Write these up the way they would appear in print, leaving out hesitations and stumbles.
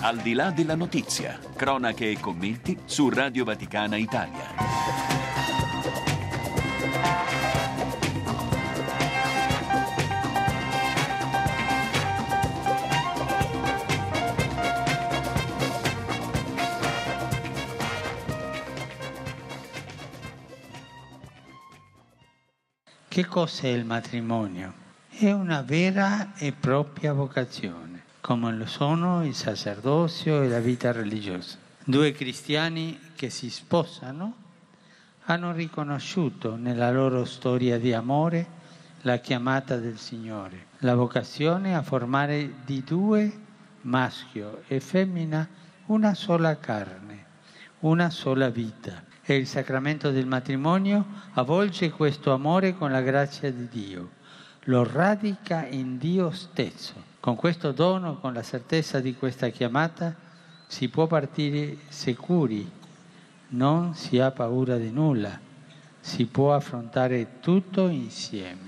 Al di là della notizia, cronache e commenti su Radio Vaticana Italia. Che cos'è il matrimonio? È una vera e propria vocazione, come lo sono il sacerdozio e la vita religiosa. Due cristiani che si sposano hanno riconosciuto nella loro storia di amore la chiamata del Signore, la vocazione a formare di due, maschio e femmina, una sola carne, una sola vita. E il sacramento del matrimonio avvolge questo amore con la grazia di Dio, lo radica in Dio stesso. Con questo dono, con la certezza di questa chiamata, si può partire sicuri, non si ha paura di nulla, si può affrontare tutto insieme.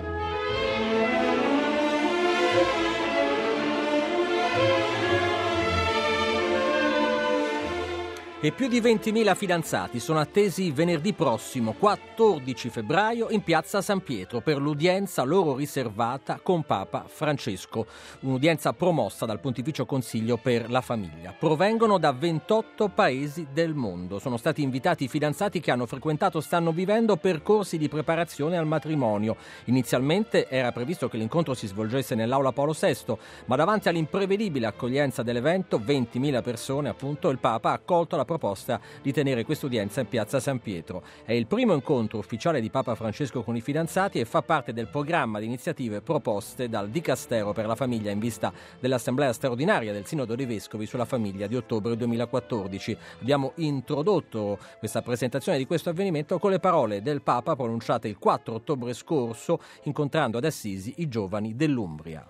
E più di 20.000 fidanzati sono attesi venerdì prossimo, 14 febbraio, in piazza San Pietro per l'udienza loro riservata con Papa Francesco, un'udienza promossa dal Pontificio Consiglio per la Famiglia. Provengono da 28 paesi del mondo. Sono stati invitati i fidanzati che hanno frequentato o stanno vivendo percorsi di preparazione al matrimonio. Inizialmente era previsto che l'incontro si svolgesse nell'Aula Paolo VI, ma davanti all'imprevedibile accoglienza dell'evento, 20.000 persone appunto, il Papa ha accolto la proposta di tenere quest'udienza in piazza San Pietro. È il primo incontro ufficiale di Papa Francesco con i fidanzati e fa parte del programma di iniziative proposte dal Dicastero per la Famiglia in vista dell'Assemblea straordinaria del Sinodo dei Vescovi sulla Famiglia di ottobre 2014. Abbiamo introdotto questa presentazione di questo avvenimento con le parole del Papa pronunciate il 4 ottobre scorso incontrando ad Assisi i giovani dell'Umbria.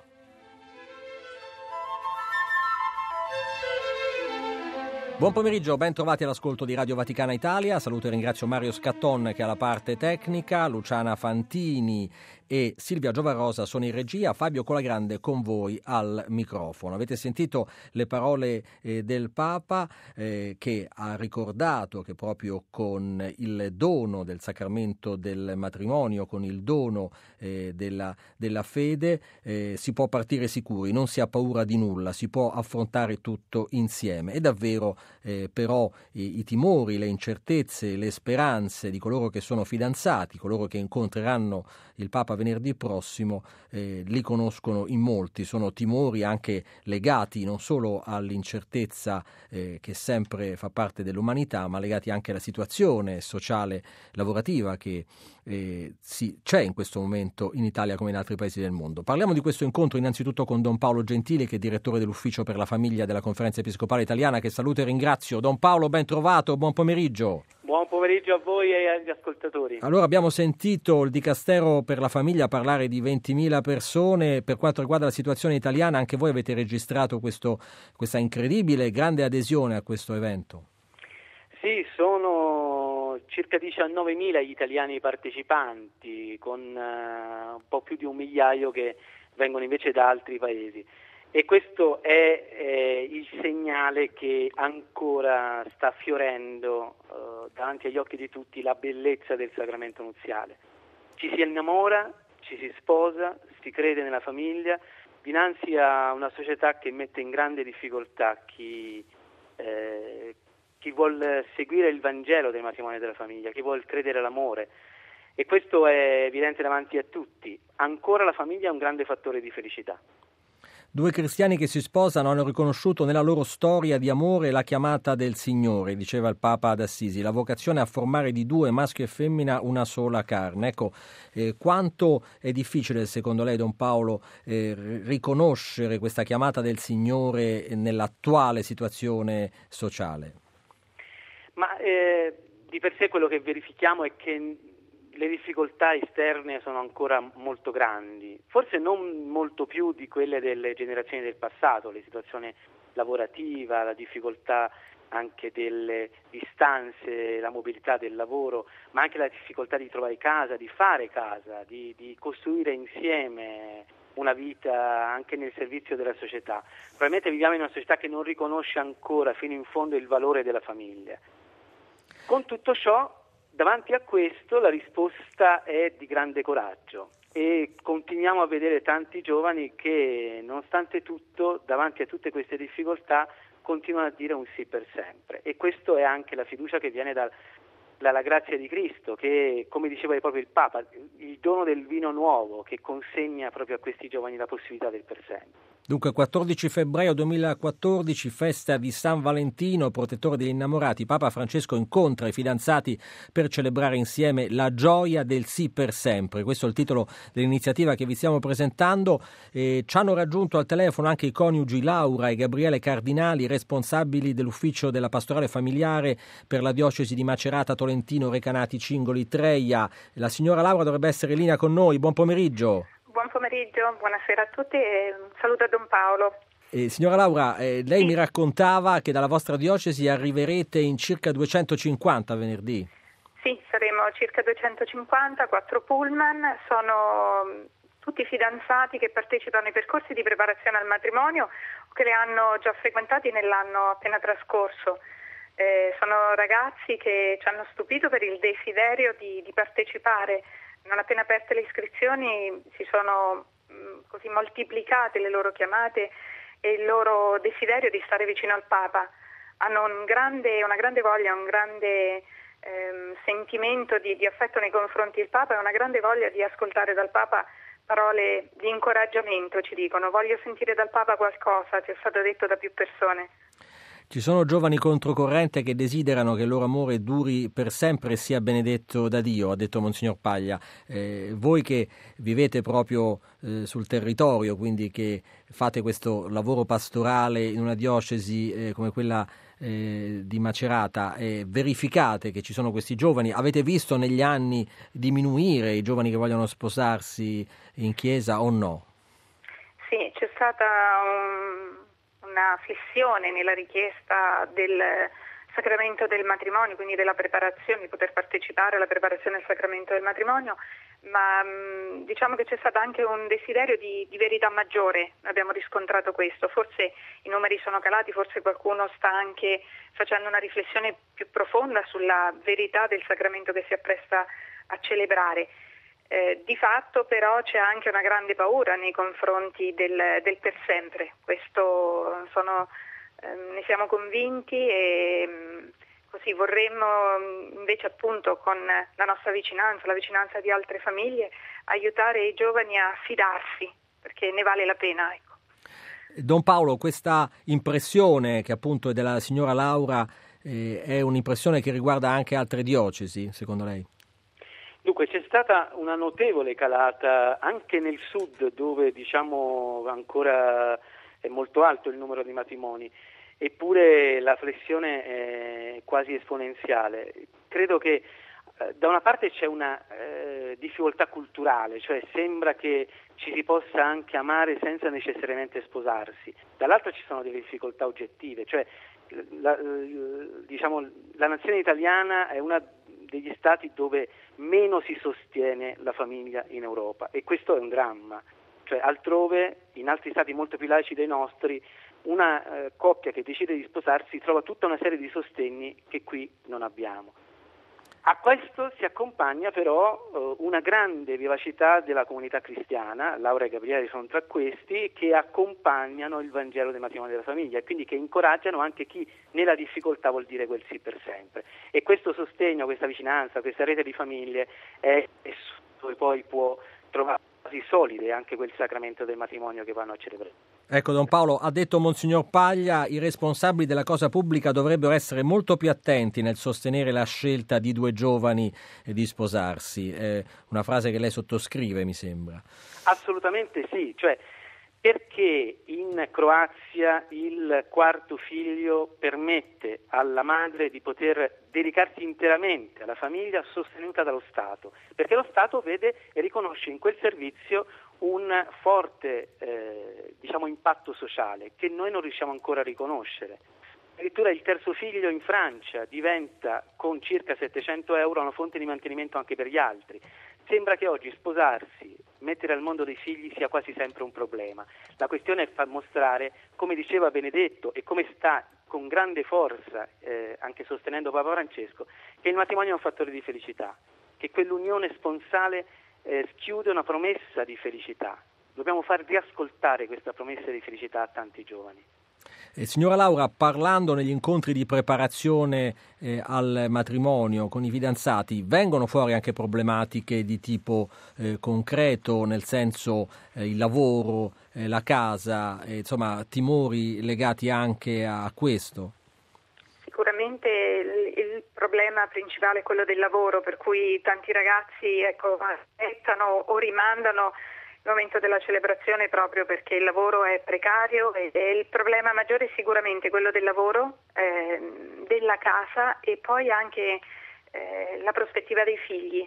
Buon pomeriggio, ben trovati all'ascolto di Radio Vaticana Italia. Saluto e ringrazio Mario Scatton che ha la parte tecnica, Luciana Fantini e Silvia Giovarosa sono in regia, Fabio Colagrande con voi al microfono. Avete sentito le parole del Papa che ha ricordato che proprio con il dono del sacramento del matrimonio, con il dono della fede si può partire sicuri, non si ha paura di nulla, si può affrontare tutto insieme. E davvero però i timori, le incertezze, le speranze di coloro che sono fidanzati, coloro che incontreranno il Papa venerdì prossimo, li conoscono in molti. Sono timori anche legati non solo all'incertezza che sempre fa parte dell'umanità, ma legati anche alla situazione sociale lavorativa che c'è in questo momento in Italia come in altri paesi del mondo. Parliamo di questo incontro innanzitutto con Don Paolo Gentili, che è direttore dell'Ufficio per la Famiglia della Conferenza Episcopale Italiana, che saluto e ringrazio. Don Paolo, ben trovato, buon pomeriggio. Buon pomeriggio a voi e agli ascoltatori. Allora, abbiamo sentito il Dicastero per la Famiglia parlare di 20.000 persone. Per quanto riguarda la situazione italiana, anche voi avete registrato questa incredibile grande adesione a questo evento. Sì, sono circa 19.000 gli italiani partecipanti, con un po' più di 1 migliaio che vengono invece da altri paesi. E questo è il segnale che ancora sta fiorendo davanti agli occhi di tutti la bellezza del sacramento nuziale. Ci si innamora, ci si sposa, si crede nella famiglia, dinanzi a una società che mette in grande difficoltà chi vuol seguire il Vangelo del matrimonio e della famiglia, chi vuol credere all'amore. E questo è evidente davanti a tutti. Ancora la famiglia è un grande fattore di felicità. Due cristiani che si sposano hanno riconosciuto nella loro storia di amore la chiamata del Signore, diceva il Papa ad Assisi, la vocazione a formare di due, maschio e femmina, una sola carne. Ecco, quanto è difficile secondo lei, Don Paolo, riconoscere questa chiamata del Signore nell'attuale situazione sociale? Ma di per sé quello che verifichiamo è che le difficoltà esterne sono ancora molto grandi, forse non molto più di quelle delle generazioni del passato, la situazione lavorativa, la difficoltà anche delle distanze, la mobilità del lavoro, ma anche la difficoltà di trovare casa, di fare casa, di costruire insieme una vita anche nel servizio della società. Probabilmente viviamo in una società che non riconosce ancora fino in fondo il valore della famiglia. Con tutto ciò, davanti a questo la risposta è di grande coraggio e continuiamo a vedere tanti giovani che, nonostante tutto, davanti a tutte queste difficoltà, continuano a dire un sì per sempre. E questo è anche la fiducia che viene dalla grazia di Cristo, che, come diceva proprio il Papa, il dono del vino nuovo che consegna proprio a questi giovani la possibilità del per sempre. Dunque, 14 febbraio 2014, festa di San Valentino, protettore degli innamorati. Papa Francesco incontra i fidanzati per celebrare insieme la gioia del sì per sempre. Questo è il titolo dell'iniziativa che vi stiamo presentando. Ci hanno raggiunto al telefono anche i coniugi Laura e Gabriele Cardinali, responsabili dell'ufficio della pastorale familiare per la diocesi di Macerata, Tolentino, Recanati, Cingoli, Treia. La signora Laura dovrebbe essere in linea con noi. Buon pomeriggio. Buon pomeriggio, buonasera a tutti e un saluto a Don Paolo. Signora Laura, lei mi raccontava che dalla vostra diocesi arriverete in circa 250 venerdì. Sì, saremo circa 250, 4 pullman, sono tutti fidanzati che partecipano ai percorsi di preparazione al matrimonio o che le hanno già frequentati nell'anno appena trascorso. Sono ragazzi che ci hanno stupito per il desiderio di partecipare. Non appena aperte le iscrizioni si sono così moltiplicate le loro chiamate e il loro desiderio di stare vicino al Papa. Hanno una grande voglia, un grande sentimento di affetto nei confronti del Papa e una grande voglia di ascoltare dal Papa parole di incoraggiamento, ci dicono. Voglio sentire dal Papa qualcosa, ci è stato detto da più persone. Ci sono giovani controcorrente che desiderano che il loro amore duri per sempre e sia benedetto da Dio, ha detto Monsignor Paglia. Voi che vivete proprio sul territorio, quindi che fate questo lavoro pastorale in una diocesi come quella di Macerata, verificate che ci sono questi giovani? Avete visto negli anni diminuire i giovani che vogliono sposarsi in chiesa o no? Sì, c'è stata una flessione nella richiesta del sacramento del matrimonio, quindi della preparazione, di poter partecipare alla preparazione del sacramento del matrimonio, ma diciamo che c'è stato anche un desiderio di verità maggiore, abbiamo riscontrato questo. Forse i numeri sono calati, forse qualcuno sta anche facendo una riflessione più profonda sulla verità del sacramento che si appresta a celebrare. Di fatto però c'è anche una grande paura nei confronti del per sempre, questo ne siamo convinti e così vorremmo invece appunto con la nostra vicinanza, la vicinanza di altre famiglie, aiutare i giovani a fidarsi perché ne vale la pena. Ecco. Don Paolo, questa impressione che appunto è della signora Laura è un'impressione che riguarda anche altre diocesi, secondo lei? Dunque c'è stata una notevole calata anche nel sud, dove diciamo ancora è molto alto il numero di matrimoni, eppure la flessione è quasi esponenziale. Credo che da una parte c'è una difficoltà culturale, cioè sembra che ci si possa anche amare senza necessariamente sposarsi, dall'altra ci sono delle difficoltà oggettive, cioè la nazione italiana è una degli stati dove meno si sostiene la famiglia in Europa e questo è un dramma, cioè altrove, in altri stati molto più laici dei nostri, una coppia che decide di sposarsi trova tutta una serie di sostegni che qui non abbiamo. A questo si accompagna però una grande vivacità della comunità cristiana, Laura e Gabriele sono tra questi, che accompagnano il Vangelo del matrimonio e della famiglia e quindi che incoraggiano anche chi nella difficoltà vuol dire quel sì per sempre. E questo sostegno, questa vicinanza, questa rete di famiglie è dove poi può trovare così solide anche quel sacramento del matrimonio che vanno a celebrare. Ecco, Don Paolo, ha detto Monsignor Paglia, i responsabili della cosa pubblica dovrebbero essere molto più attenti nel sostenere la scelta di due giovani di sposarsi. Una frase che lei sottoscrive, mi sembra. Assolutamente sì, cioè perché in Croazia il quarto figlio permette alla madre di poter dedicarsi interamente alla famiglia sostenuta dallo Stato, perché lo Stato vede e riconosce in quel servizio un forte impatto sociale che noi non riusciamo ancora a riconoscere. Addirittura il terzo figlio in Francia diventa con circa 700 euro una fonte di mantenimento anche per gli altri. Sembra che oggi sposarsi mettere al mondo dei figli sia quasi sempre un problema. La questione è far mostrare, come diceva Benedetto e come sta con grande forza anche sostenendo Papa Francesco, che il matrimonio è un fattore di felicità, che quell'unione sponsale schiude una promessa di felicità. Dobbiamo far riascoltare questa promessa di felicità a tanti giovani. Signora Laura, parlando negli incontri di preparazione al matrimonio con i fidanzati, vengono fuori anche problematiche di tipo concreto, nel senso il lavoro, la casa, insomma timori legati anche a questo? Sicuramente il problema principale è quello del lavoro, per cui tanti ragazzi aspettano o rimandano il momento della celebrazione proprio perché il lavoro è precario e il problema maggiore è sicuramente quello del lavoro, della casa e poi anche la prospettiva dei figli.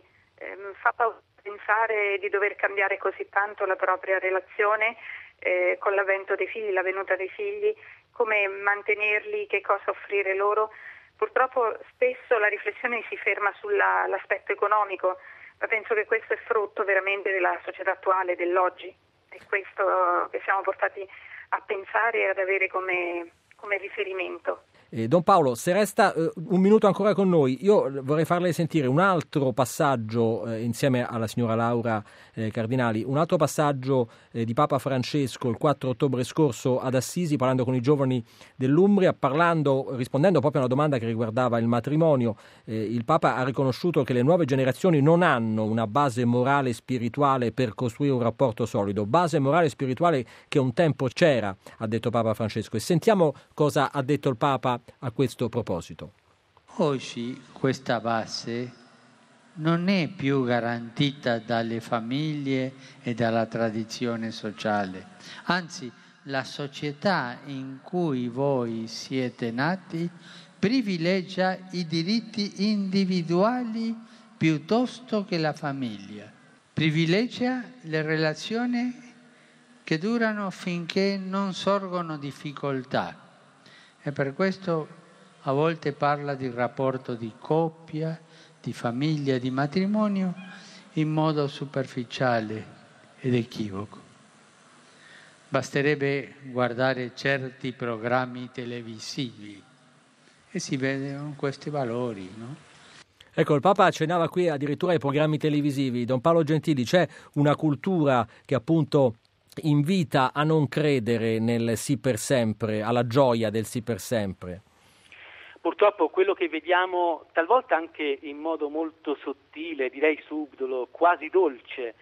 Fa paura pensare di dover cambiare così tanto la propria relazione con l'avvento dei figli, la venuta dei figli, come mantenerli, che cosa offrire loro. Purtroppo spesso la riflessione si ferma sull'aspetto economico, ma penso che questo è frutto veramente della società attuale, dell'oggi. È questo che siamo portati a pensare e ad avere come riferimento. Don Paolo, se resta un minuto ancora con noi, io vorrei farle sentire un altro passaggio insieme alla signora Laura Cardinali, un altro passaggio di Papa Francesco il 4 ottobre scorso ad Assisi, parlando con i giovani dell'Umbria, rispondendo proprio a una domanda che riguardava il matrimonio. Il Papa ha riconosciuto che le nuove generazioni non hanno una base morale e spirituale per costruire un rapporto solido, base morale e spirituale che un tempo c'era, ha detto Papa Francesco, e sentiamo cosa ha detto il Papa a questo proposito. Oggi questa base non è più garantita dalle famiglie e dalla tradizione sociale, anzi la società in cui voi siete nati privilegia i diritti individuali piuttosto che la famiglia, privilegia le relazioni che durano finché non sorgono difficoltà. E per questo a volte parla di rapporto di coppia, di famiglia, di matrimonio in modo superficiale ed equivoco. Basterebbe guardare certi programmi televisivi e si vedono questi valori, no? Ecco, il Papa accennava qui addirittura ai programmi televisivi. Don Paolo Gentili, c'è una cultura che appunto invita a non credere nel sì per sempre, alla gioia del sì per sempre. Purtroppo quello che vediamo talvolta anche in modo molto sottile, direi subdolo, quasi dolce,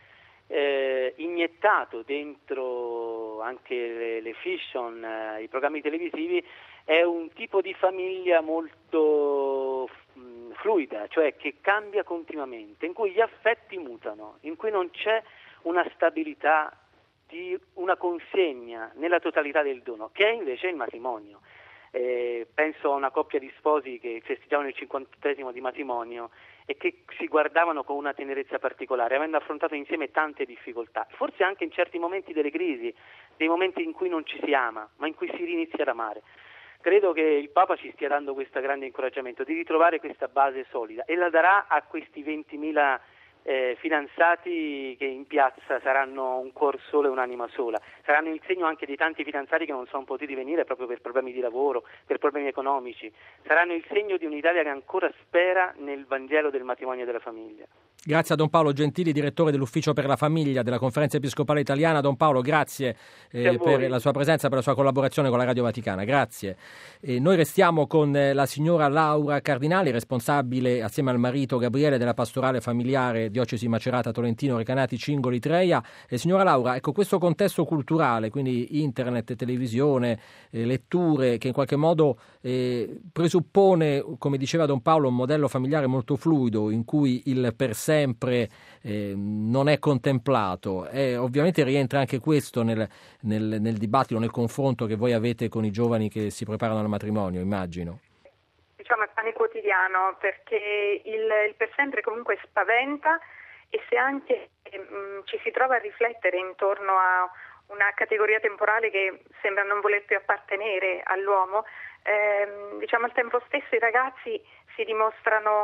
iniettato dentro anche le fiction, i programmi televisivi, è un tipo di famiglia molto fluida, cioè che cambia continuamente, in cui gli affetti mutano, in cui non c'è una stabilità di una consegna nella totalità del dono, che è invece il matrimonio. Penso a una coppia di sposi che festeggiavano il 50° di matrimonio e che si guardavano con una tenerezza particolare, avendo affrontato insieme tante difficoltà, forse anche in certi momenti delle crisi, dei momenti in cui non ci si ama, ma in cui si inizia ad amare. Credo che il Papa ci stia dando questo grande incoraggiamento di ritrovare questa base solida e la darà a questi 20.000 fidanzati che in piazza saranno un cuor solo e un'anima sola, saranno il segno anche di tanti fidanzati che non sono potuti venire proprio per problemi di lavoro, per problemi economici, saranno il segno di un'Italia che ancora spera nel Vangelo del matrimonio e della famiglia. Grazie a Don Paolo Gentili, direttore dell'Ufficio per la Famiglia della Conferenza Episcopale Italiana. Don Paolo, grazie per la sua presenza, per la sua collaborazione con la Radio Vaticana. Grazie. Noi restiamo con la signora Laura Cardinali, responsabile assieme al marito Gabriele della Pastorale Familiare Diocesi Macerata Tolentino Recanati Cingoli Treia. Signora Laura, ecco, questo contesto culturale, quindi internet, televisione, letture, che in qualche modo presuppone, come diceva Don Paolo, un modello familiare molto fluido in cui il per sempre non è contemplato, ovviamente rientra anche questo nel dibattito, nel confronto che voi avete con i giovani che si preparano al matrimonio, immagino. Diciamo è pane quotidiano, perché il per sempre comunque spaventa, e se anche ci si trova a riflettere intorno a una categoria temporale che sembra non voler più appartenere all'uomo, diciamo al tempo stesso i ragazzi si dimostrano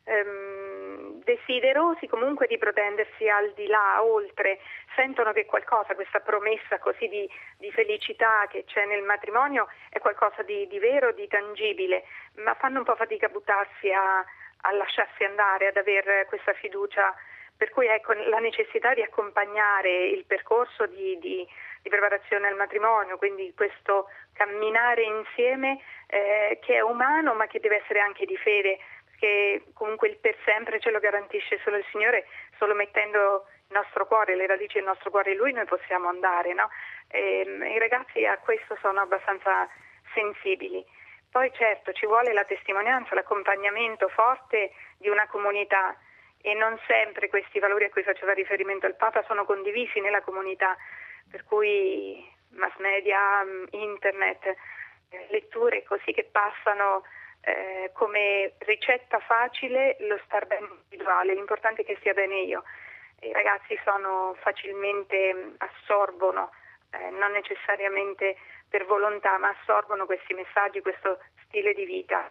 desiderosi comunque di protendersi al di là, oltre, sentono che qualcosa, questa promessa così di felicità che c'è nel matrimonio è qualcosa di vero, di tangibile, ma fanno un po' fatica a buttarsi a lasciarsi andare, ad avere questa fiducia, per cui ecco la necessità di accompagnare il percorso di preparazione al matrimonio, quindi questo camminare insieme che è umano ma che deve essere anche di fede, che comunque il per sempre ce lo garantisce solo il Signore, solo mettendo il nostro cuore, le radici del nostro cuore in Lui noi possiamo andare, no? I ragazzi a questo sono abbastanza sensibili. Poi certo ci vuole la testimonianza, l'accompagnamento forte di una comunità e non sempre questi valori a cui faceva riferimento il Papa sono condivisi nella comunità, per cui mass media, internet, letture così che passano come ricetta facile lo star bene individuale, l'importante è che stia bene io. I ragazzi facilmente assorbono, non necessariamente per volontà, ma assorbono questi messaggi, questo stile di vita.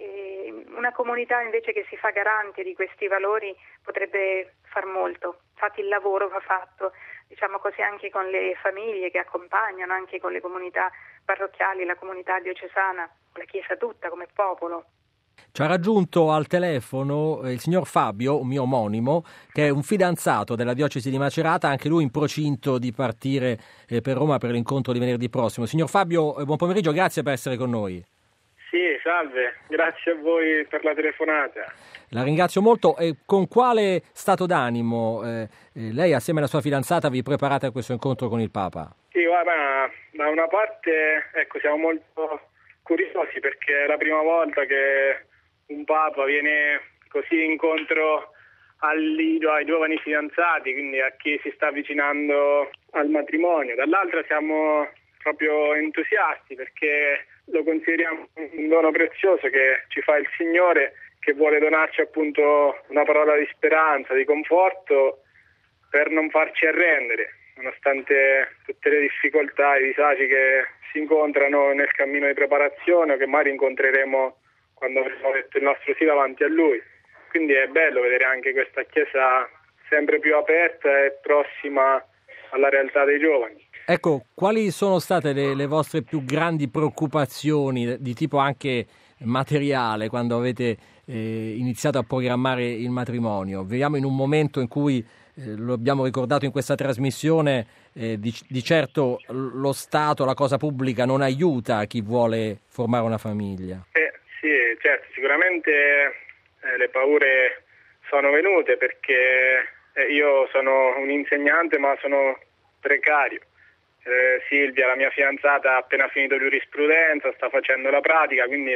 Una comunità invece che si fa garante di questi valori potrebbe far molto. Infatti il lavoro va fatto, diciamo così, anche con le famiglie che accompagnano, anche con le comunità parrocchiali, la comunità diocesana, la Chiesa tutta come popolo. Ci ha raggiunto al telefono il signor Fabio, un mio omonimo, che è un fidanzato della diocesi di Macerata, anche lui in procinto di partire per Roma per l'incontro di venerdì prossimo. Signor Fabio, buon pomeriggio, grazie per essere con noi. Sì, salve, grazie a voi per la telefonata. La ringrazio molto. E con quale stato d'animo lei assieme alla sua fidanzata vi preparate a questo incontro con il Papa? Sì, guarda, da una parte siamo molto curiosi perché è la prima volta che un Papa viene così incontro ai giovani fidanzati, quindi a chi si sta avvicinando al matrimonio. Dall'altra siamo proprio entusiasti perché lo consideriamo un dono prezioso che ci fa il Signore, che vuole donarci appunto una parola di speranza, di conforto per non farci arrendere, nonostante tutte le difficoltà e i disagi che si incontrano nel cammino di preparazione o che magari incontreremo quando avremo detto il nostro sì davanti a Lui. Quindi è bello vedere anche questa Chiesa sempre più aperta e prossima alla realtà dei giovani. Ecco, quali sono state le vostre più grandi preoccupazioni di tipo anche materiale quando avete iniziato a programmare il matrimonio? Viviamo in un momento in cui, lo abbiamo ricordato in questa trasmissione, di certo lo Stato, la cosa pubblica non aiuta chi vuole formare una famiglia. Sì, certo, sicuramente le paure sono venute perché io sono un insegnante ma sono precario. Silvia, la mia fidanzata, ha appena finito giurisprudenza, sta facendo la pratica, quindi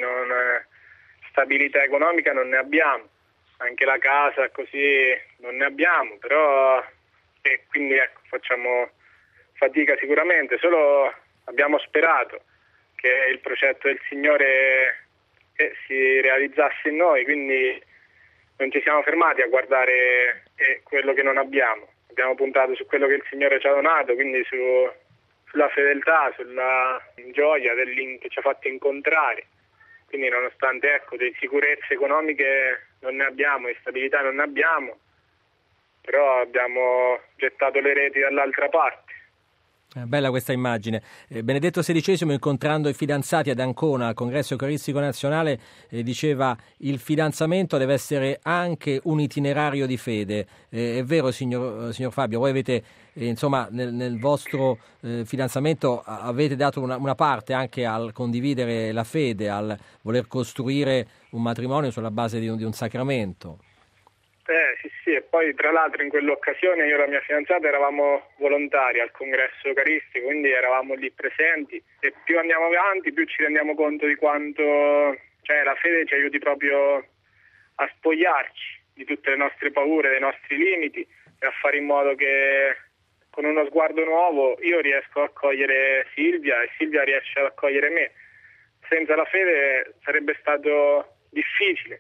stabilità economica non ne abbiamo, anche la casa così non ne abbiamo, però quindi facciamo fatica sicuramente, solo abbiamo sperato che il progetto del Signore si realizzasse in noi, quindi non ci siamo fermati a guardare quello che non abbiamo puntato su quello che il Signore ci ha donato, quindi sulla fedeltà, sulla gioia che ci ha fatto incontrare. Quindi nonostante di sicurezze economiche non ne abbiamo, di stabilità non ne abbiamo, però abbiamo gettato le reti dall'altra parte. Bella questa immagine. Benedetto XVI, incontrando i fidanzati ad Ancona al Congresso Eucaristico Nazionale, diceva: il fidanzamento deve essere anche un itinerario di fede. È vero, signor Fabio, voi avete nel vostro fidanzamento avete dato una parte anche al condividere la fede, al voler costruire un matrimonio sulla base di un sacramento. Sì, e poi tra l'altro in quell'occasione io e la mia fidanzata eravamo volontari al Congresso Eucaristico, quindi eravamo lì presenti, e più andiamo avanti più ci rendiamo conto di quanto la fede ci aiuti proprio a spogliarci di tutte le nostre paure, dei nostri limiti, e a fare in modo che con uno sguardo nuovo io riesco a accogliere Silvia e Silvia riesce ad accogliere me. Senza la fede sarebbe stato difficile,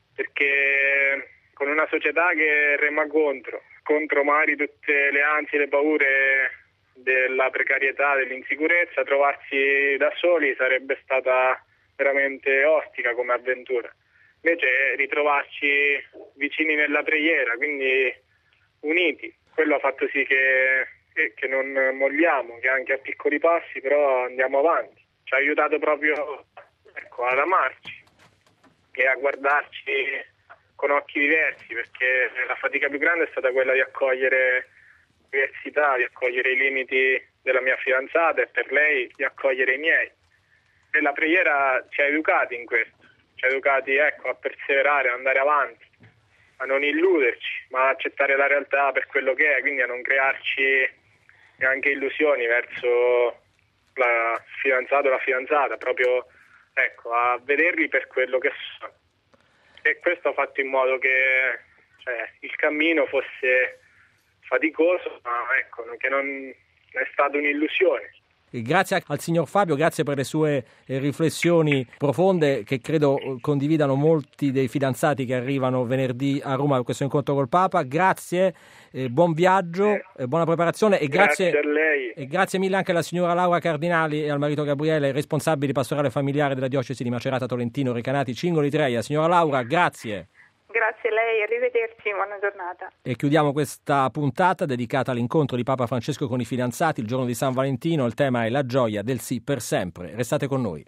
perché con una società che rema contro magari tutte le ansie e le paure della precarietà, dell'insicurezza, trovarsi da soli sarebbe stata veramente ostica come avventura. invece ritrovarci vicini nella preghiera, quindi uniti, quello ha fatto sì che non molliamo, che anche a piccoli passi però andiamo avanti. Ci ha aiutato proprio, ecco, ad amarci e a guardarci con occhi diversi, perché la fatica più grande è stata quella di accogliere diversità, di accogliere i limiti della mia fidanzata e per lei di accogliere i miei. E la preghiera ci ha educati in questo, ci ha educati, ecco, a perseverare, ad andare avanti, a non illuderci, ma a accettare la realtà per quello che è, quindi a non crearci neanche illusioni verso la fidanzato o la fidanzata, proprio, ecco, a vederli per quello che sono. E questo ha fatto in modo che, cioè, il cammino fosse faticoso, ma ecco, che non è stata un'illusione. Grazie al signor Fabio, grazie per le sue riflessioni profonde che credo condividano molti dei fidanzati che arrivano venerdì a Roma per questo incontro col Papa. Grazie, buon viaggio, buona preparazione e grazie a lei. E grazie mille anche alla signora Laura Cardinali e al marito Gabriele, responsabili pastorale familiare della diocesi di Macerata, Tolentino, Recanati, Cingoli, Treia. Signora Laura, grazie. Grazie a lei, arrivederci, buona giornata. E chiudiamo questa puntata dedicata all'incontro di Papa Francesco con i fidanzati il giorno di San Valentino. Il tema è la gioia del sì per sempre. Restate con noi.